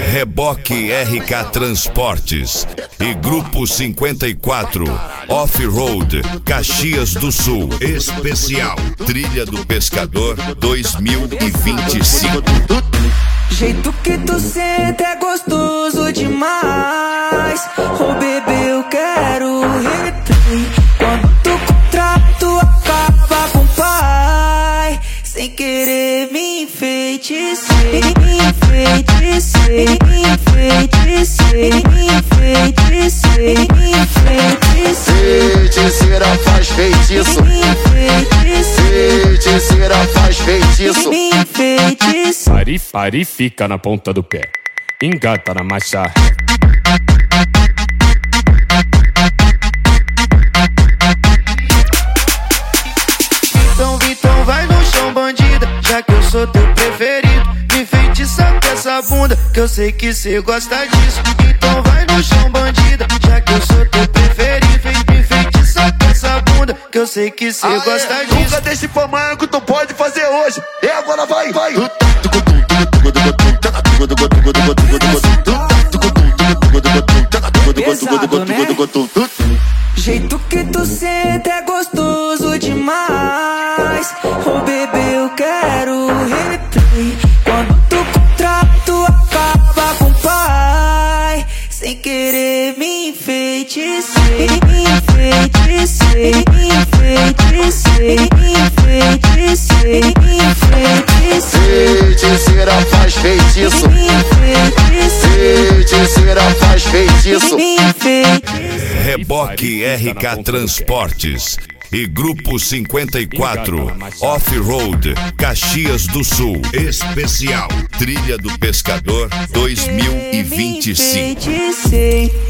Reboque RK Transportes e Grupo 54 Off-Road Caxias do Sul Especial Trilha do Pescador 2025. Jeito que tu senta é gostoso demais. Oh bebê, eu quero replay. Quando tu contrato acaba com o pai, sem querer me enfeitecei, me enfeitecei, me enfeitecei, me enfeitecei, me enfeitecei. Feiticeira faz feitiço, me enfeitecei, feiticeira faz feitiço. me enfeitecei. Pare, fica na ponta do pé, engata na marcha. Então vai no chão, bandida, já que eu sou teu preferido. Me enfeitiça com essa bunda, que eu sei que cê gosta disso. Então vai no chão, bandida, já que eu sou teu preferido. Me enfeitiça com essa bunda, que eu sei que cê gosta disso. Nunca deixe pra amanhã que tu pode fazer hoje. E agora vai, vai. Pesado, né? Jeito que tu senta é gostoso demais. Oh bebê, eu quero replay. Quando tu contrato acaba com o pai, sem querer me enfeitecei, me enfeitecei, me enfeitecei, me enfeitecei, me enfeitecei. Feiticeira faz feitiço, Me enfeitecei, feiticeira faz feitiço. me enfeitecei. Reboque RK Transportes e Grupo 54 Off-Road Caxias do Sul Especial Trilha do Pescador 2025. Me enfeitecei.